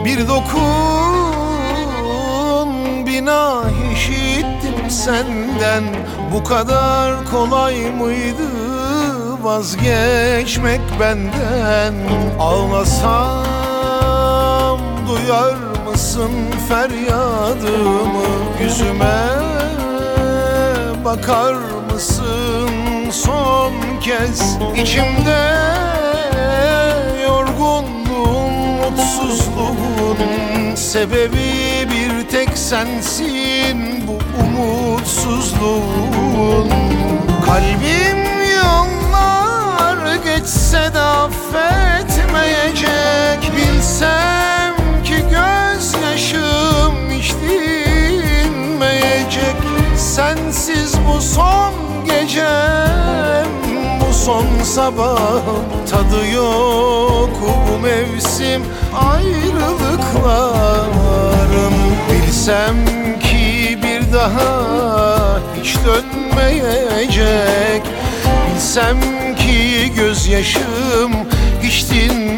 Bir dokun, bir nah işittim senden. Bu kadar kolay mıydı vazgeçmek benden? Ağlasam duyar mısın feryadımı? Yüzüme bakar mısın son kez? İçimde yorgunluğun, mutsuzluğun sebebi bir tek sensin, bu umutsuzluğun. Kalbim yollar geçse de affetmeyecek. Bilsem ki gözyaşım hiç dinmeyecek. Sensiz bu son gecem, bu son sabahım, tadı yok bu mevsim ayrılıklarım. Bilsem ki bir daha hiç dönmeyecek. Bilsem ki gözyaşım hiç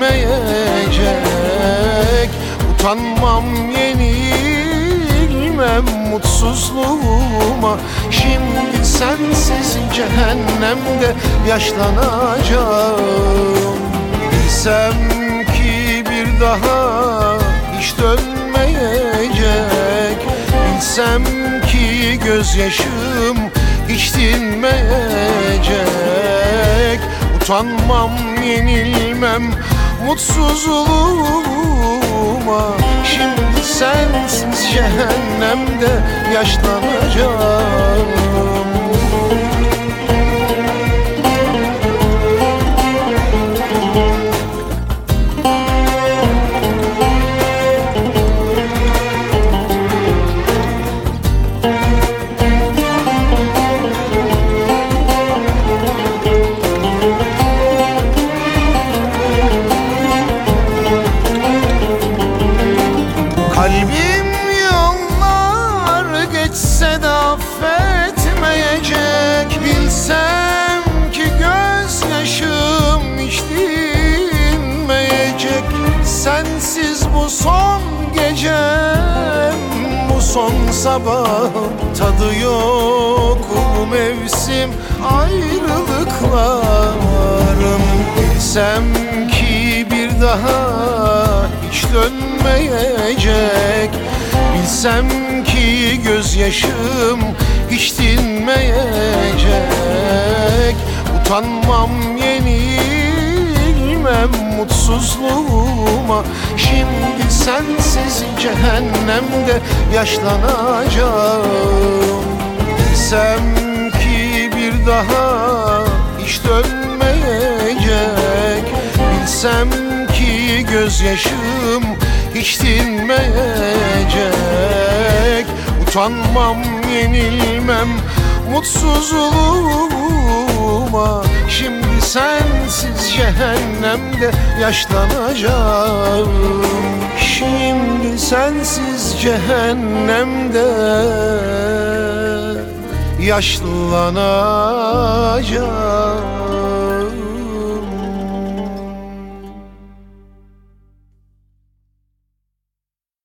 dinmeyecek. Utanmam, yenilmem mutsuzluğuma. Şimdi sensiz cehennemde yaşlanacağım. Bilsem ki bir daha hiç dönmeyecek. Bilsem ki gözyaşım hiç dinmeyecek. Utanmam, yenilmem mutsuzluğuma. Şimdi sensiz cehennemde yaşlanacağım. Kalbim yollar geçse de affetmeyecek. Bilsem ki gözyaşım hiç dinmeyecek. Sensiz bu son gecem, bu son sabahım, tadı yok bu mevsim ayrılıklarım. Bilsem ki bir daha hiç dönmeyecek. Bilsem ki gözyaşım hiç dinmeyecek. Utanmam, yenilmem mutsuzluğuma. Şimdi sensiz cehennemde yaşlanacağım. Bilsem ki bir daha hiç dönmeyecek. Bilsem ki gözyaşım hiç dinmeyecek. Utanmam, yenilmem mutsuzluğuma. Şimdi sensiz cehennemde yaşlanacağım. Şimdi sensiz cehennemde yaşlanacağım.